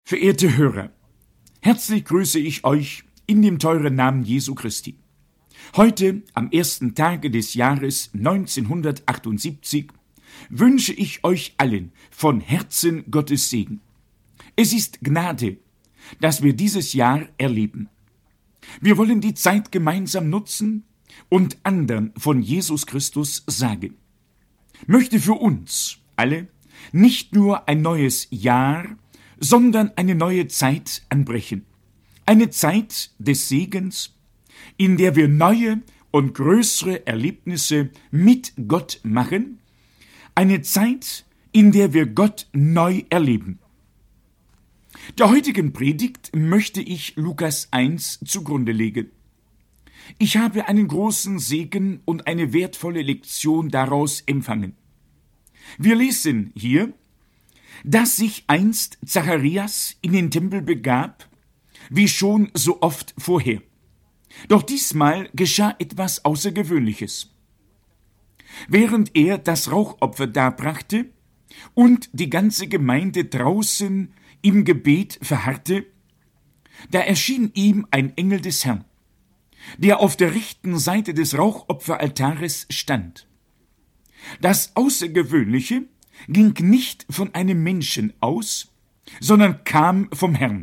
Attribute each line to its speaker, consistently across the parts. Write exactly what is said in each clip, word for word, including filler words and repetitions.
Speaker 1: Verehrte Hörer, herzlich grüße ich euch in dem teuren Namen Jesu Christi. Heute, am ersten Tage des Jahres neunzehnhundertachtundsiebzig, wünsche ich euch allen von Herzen Gottes Segen. Es ist Gnade, dass wir dieses Jahr erleben. Wir wollen die Zeit gemeinsam nutzen und anderen von Jesus Christus sagen. Möchte für uns alle nicht nur ein neues Jahr, sondern eine neue Zeit anbrechen. Eine Zeit des Segens, in der wir neue und größere Erlebnisse mit Gott machen. Eine Zeit, in der wir Gott neu erleben. Der heutigen Predigt möchte ich Lukas eins zugrunde legen. Ich habe einen großen Segen und eine wertvolle Lektion daraus empfangen. Wir lesen hier, dass sich einst Zacharias in den Tempel begab, wie schon so oft vorher. Doch diesmal geschah etwas Außergewöhnliches. Während er das Rauchopfer darbrachte und die ganze Gemeinde draußen im Gebet verharrte, da erschien ihm ein Engel des Herrn, der auf der rechten Seite des Rauchopferaltares stand. Das Außergewöhnliche ging nicht von einem Menschen aus, sondern kam vom Herrn.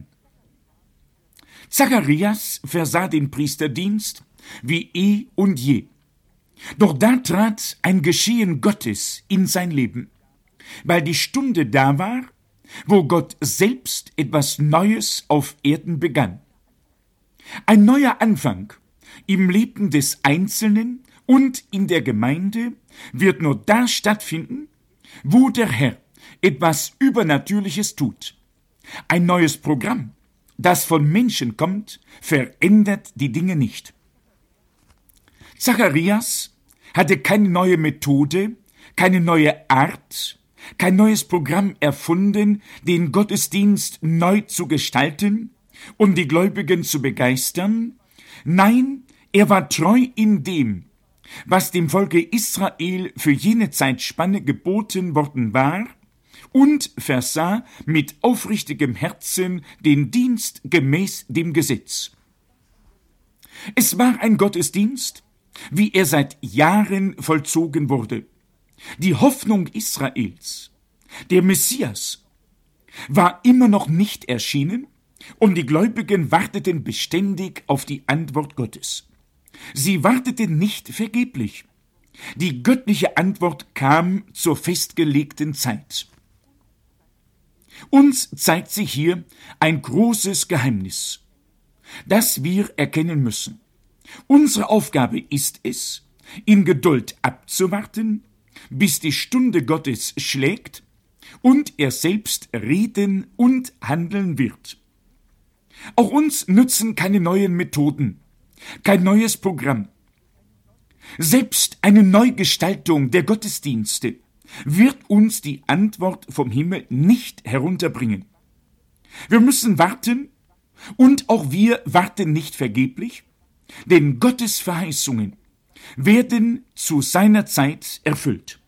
Speaker 1: Zacharias versah den Priesterdienst wie eh und je. Doch da trat ein Geschehen Gottes in sein Leben, weil die Stunde da war, wo Gott selbst etwas Neues auf Erden begann. Ein neuer Anfang im Leben des Einzelnen und in der Gemeinde wird nur da stattfinden, wo der Herr etwas Übernatürliches tut. Ein neues Programm, das von Menschen kommt, verändert die Dinge nicht. Zacharias hatte keine neue Methode, keine neue Art, kein neues Programm erfunden, den Gottesdienst neu zu gestalten und die Gläubigen zu begeistern. Nein, er war treu in dem, was dem Volke Israel für jene Zeitspanne geboten worden war, und versah mit aufrichtigem Herzen den Dienst gemäß dem Gesetz. Es war ein Gottesdienst, wie er seit Jahren vollzogen wurde. Die Hoffnung Israels, der Messias, war immer noch nicht erschienen, und die Gläubigen warteten beständig auf die Antwort Gottes. Sie warteten nicht vergeblich. Die göttliche Antwort kam zur festgelegten Zeit. Uns zeigt sich hier ein großes Geheimnis, das wir erkennen müssen. Unsere Aufgabe ist es, in Geduld abzuwarten, bis die Stunde Gottes schlägt und er selbst reden und handeln wird. Auch uns nützen keine neuen Methoden, kein neues Programm. Selbst eine Neugestaltung der Gottesdienste wird uns die Antwort vom Himmel nicht herunterbringen. Wir müssen warten, und auch wir warten nicht vergeblich, denn Gottes Verheißungen werden zu seiner Zeit erfüllt.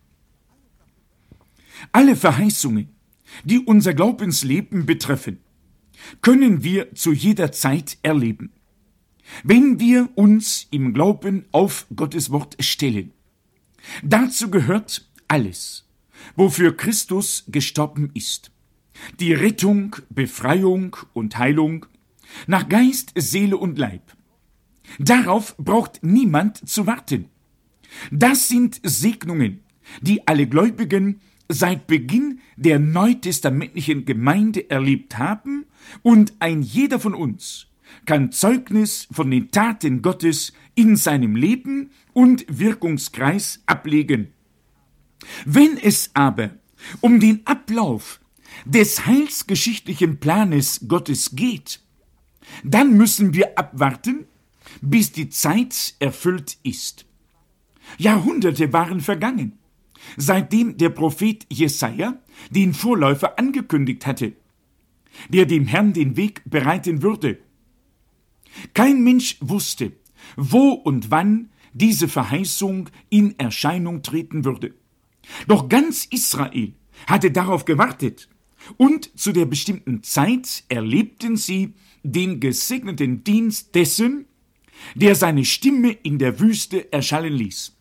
Speaker 1: Alle Verheißungen, die unser Glaubensleben betreffen, können wir zu jeder Zeit erleben, wenn wir uns im Glauben auf Gottes Wort stellen. Dazu gehört alles, wofür Christus gestorben ist. Die Rettung, Befreiung und Heilung nach Geist, Seele und Leib. Darauf braucht niemand zu warten. Das sind Segnungen, die alle Gläubigen seit Beginn der neutestamentlichen Gemeinde erlebt haben, und ein jeder von uns kann Zeugnis von den Taten Gottes in seinem Leben und Wirkungskreis ablegen. Wenn es aber um den Ablauf des heilsgeschichtlichen Planes Gottes geht, dann müssen wir abwarten, bis die Zeit erfüllt ist. Jahrhunderte waren vergangen, seitdem der Prophet Jesaja den Vorläufer angekündigt hatte, der dem Herrn den Weg bereiten würde. Kein Mensch wusste, wo und wann diese Verheißung in Erscheinung treten würde. Doch ganz Israel hatte darauf gewartet und zu der bestimmten Zeit erlebten sie den gesegneten Dienst dessen, der seine Stimme in der Wüste erschallen ließ.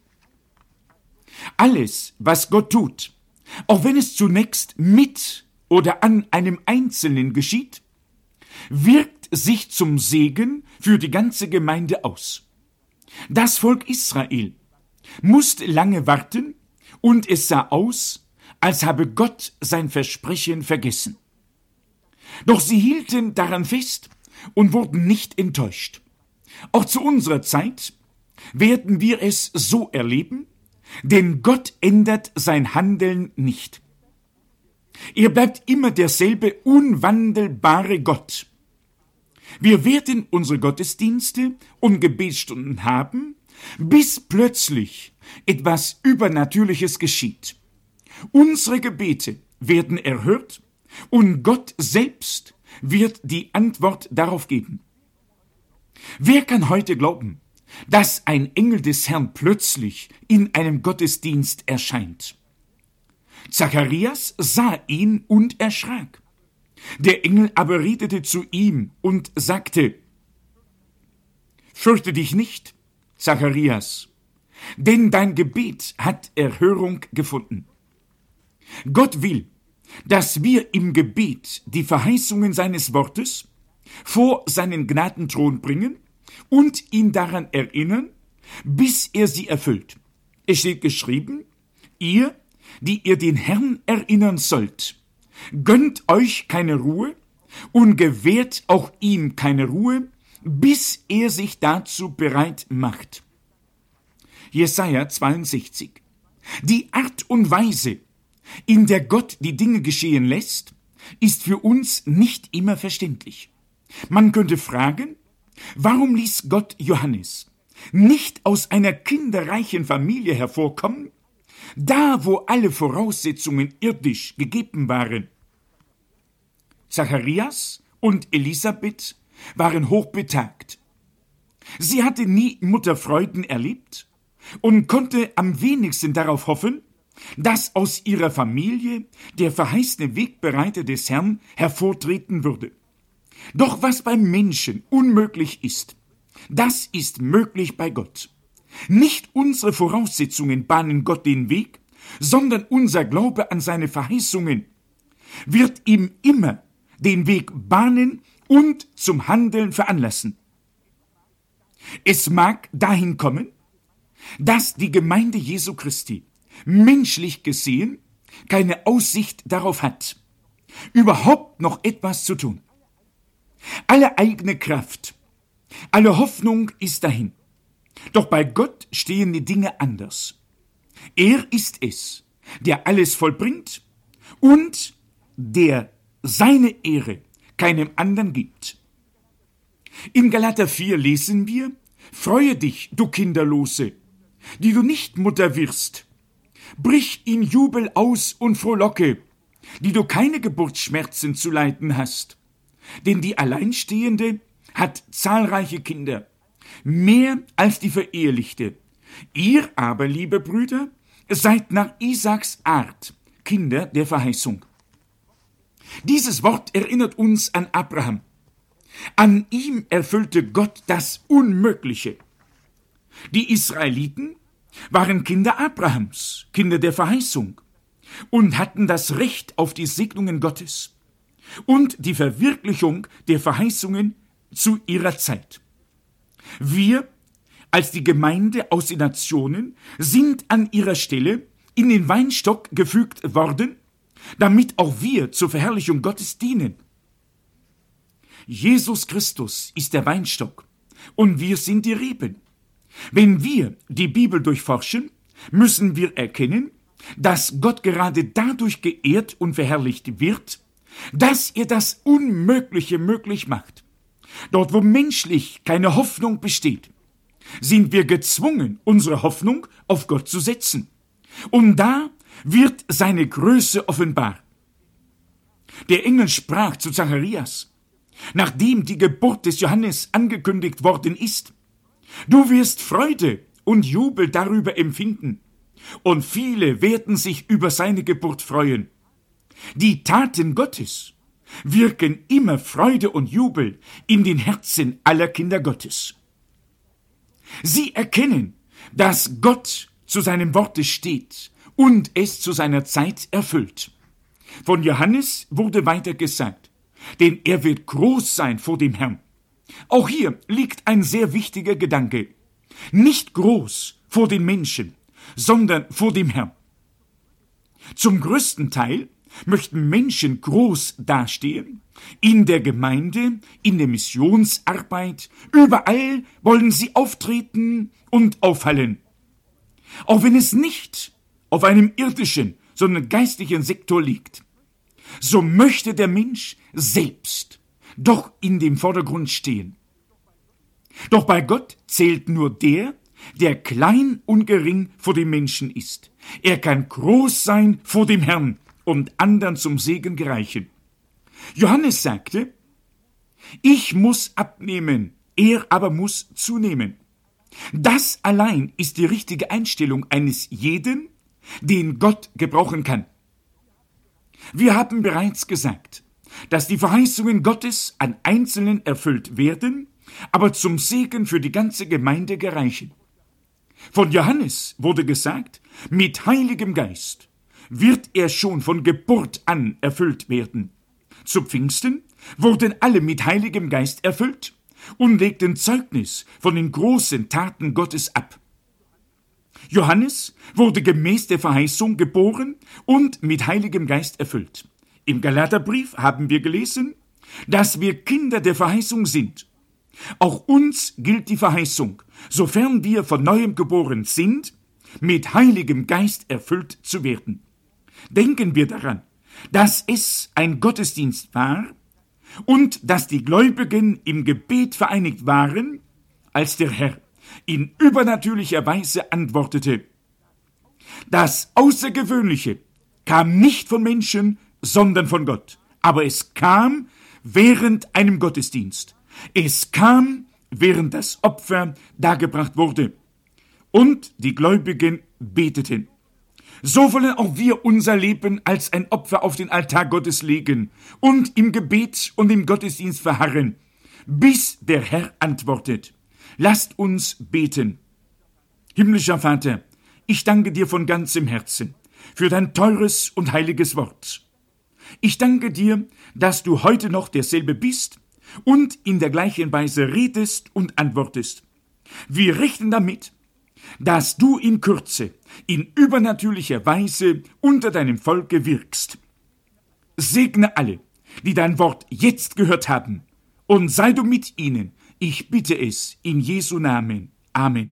Speaker 1: Alles, was Gott tut, auch wenn es zunächst mit oder an einem Einzelnen geschieht, wirkt sich zum Segen für die ganze Gemeinde aus. Das Volk Israel musste lange warten, und es sah aus, als habe Gott sein Versprechen vergessen. Doch sie hielten daran fest und wurden nicht enttäuscht. Auch zu unserer Zeit werden wir es so erleben, denn Gott ändert sein Handeln nicht. Er bleibt immer derselbe unwandelbare Gott. Wir werden unsere Gottesdienste und Gebetsstunden haben, bis plötzlich etwas Übernatürliches geschieht. Unsere Gebete werden erhört und Gott selbst wird die Antwort darauf geben. Wer kann heute glauben, dass ein Engel des Herrn plötzlich in einem Gottesdienst erscheint? Zacharias sah ihn und erschrak. Der Engel aber redete zu ihm und sagte: Fürchte dich nicht, Zacharias, denn dein Gebet hat Erhörung gefunden. Gott will, dass wir im Gebet die Verheißungen seines Wortes vor seinen Gnadenthron bringen und ihn daran erinnern, bis er sie erfüllt. Es steht geschrieben: Ihr, die ihr den Herrn erinnern sollt, gönnt euch keine Ruhe und gewährt auch ihm keine Ruhe, bis er sich dazu bereit macht. Jesaja zweiundsechzig. Die Art und Weise, in der Gott die Dinge geschehen lässt, ist für uns nicht immer verständlich. Man könnte fragen, warum ließ Gott Johannes nicht aus einer kinderreichen Familie hervorkommen, da wo alle Voraussetzungen irdisch gegeben waren? Zacharias und Elisabeth waren hochbetagt. Sie hatte nie Mutterfreuden erlebt und konnte am wenigsten darauf hoffen, dass aus ihrer Familie der verheißene Wegbereiter des Herrn hervortreten würde. Doch was beim Menschen unmöglich ist, das ist möglich bei Gott. Nicht unsere Voraussetzungen bahnen Gott den Weg, sondern unser Glaube an seine Verheißungen wird ihm immer den Weg bahnen und zum Handeln veranlassen. Es mag dahin kommen, dass die Gemeinde Jesu Christi menschlich gesehen keine Aussicht darauf hat, überhaupt noch etwas zu tun. Alle eigene Kraft, alle Hoffnung ist dahin. Doch bei Gott stehen die Dinge anders. Er ist es, der alles vollbringt und der seine Ehre keinem anderen gibt. In Galater vier lesen wir: Freue dich, du Kinderlose, die du nicht Mutter wirst. Brich in Jubel aus und frohlocke, die du keine Geburtsschmerzen zu leiden hast. Denn die Alleinstehende hat zahlreiche Kinder, mehr als die Verehelichte. Ihr aber, liebe Brüder, seid nach Isaaks Art Kinder der Verheißung. Dieses Wort erinnert uns an Abraham. An ihm erfüllte Gott das Unmögliche. Die Israeliten waren Kinder Abrahams, Kinder der Verheißung, und hatten das Recht auf die Segnungen Gottes und die Verwirklichung der Verheißungen zu ihrer Zeit. Wir, als die Gemeinde aus den Nationen, sind an ihrer Stelle in den Weinstock gefügt worden, damit auch wir zur Verherrlichung Gottes dienen. Jesus Christus ist der Weinstock und wir sind die Reben. Wenn wir die Bibel durchforschen, müssen wir erkennen, dass Gott gerade dadurch geehrt und verherrlicht wird, dass er das Unmögliche möglich macht. Dort, wo menschlich keine Hoffnung besteht, sind wir gezwungen, unsere Hoffnung auf Gott zu setzen. Und da wird seine Größe offenbar. Der Engel sprach zu Zacharias, nachdem die Geburt des Johannes angekündigt worden ist: Du wirst Freude und Jubel darüber empfinden, und viele werden sich über seine Geburt freuen. Die Taten Gottes wirken immer Freude und Jubel in den Herzen aller Kinder Gottes. Sie erkennen, dass Gott zu seinem Worte steht und es zu seiner Zeit erfüllt. Von Johannes wurde weiter gesagt, denn er wird groß sein vor dem Herrn. Auch hier liegt ein sehr wichtiger Gedanke. Nicht groß vor den Menschen, sondern vor dem Herrn. Zum größten Teil möchten Menschen groß dastehen, in der Gemeinde, in der Missionsarbeit, überall wollen sie auftreten und auffallen. Auch wenn es nicht auf einem irdischen, sondern geistlichen Sektor liegt, so möchte der Mensch selbst doch in dem Vordergrund stehen. Doch bei Gott zählt nur der, der klein und gering vor dem Menschen ist. Er kann groß sein vor dem Herrn und anderen zum Segen gereichen. Johannes sagte, ich muss abnehmen, er aber muss zunehmen. Das allein ist die richtige Einstellung eines jeden, den Gott gebrauchen kann. Wir haben bereits gesagt, dass die Verheißungen Gottes an Einzelnen erfüllt werden, aber zum Segen für die ganze Gemeinde gereichen. Von Johannes wurde gesagt, mit Heiligem Geist wird er schon von Geburt an erfüllt werden. Zu Pfingsten wurden alle mit Heiligem Geist erfüllt und legten Zeugnis von den großen Taten Gottes ab. Johannes wurde gemäß der Verheißung geboren und mit Heiligem Geist erfüllt. Im Galaterbrief haben wir gelesen, dass wir Kinder der Verheißung sind. Auch uns gilt die Verheißung, sofern wir von neuem geboren sind, mit Heiligem Geist erfüllt zu werden. Denken wir daran, dass es ein Gottesdienst war und dass die Gläubigen im Gebet vereinigt waren, als der Herr in übernatürlicher Weise antwortete. Das Außergewöhnliche kam nicht von Menschen, sondern von Gott. Aber es kam während einem Gottesdienst. Es kam, während das Opfer dargebracht wurde. Und die Gläubigen beteten. So wollen auch wir unser Leben als ein Opfer auf den Altar Gottes legen und im Gebet und im Gottesdienst verharren, bis der Herr antwortet. Lasst uns beten. Himmlischer Vater, ich danke dir von ganzem Herzen für dein teures und heiliges Wort. Ich danke dir, dass du heute noch derselbe bist und in der gleichen Weise redest und antwortest. Wir rechnen damit, dass du in Kürze, in übernatürlicher Weise unter deinem Volke wirkst. Segne alle, die dein Wort jetzt gehört haben, und sei du mit ihnen. Ich bitte es in Jesu Namen. Amen.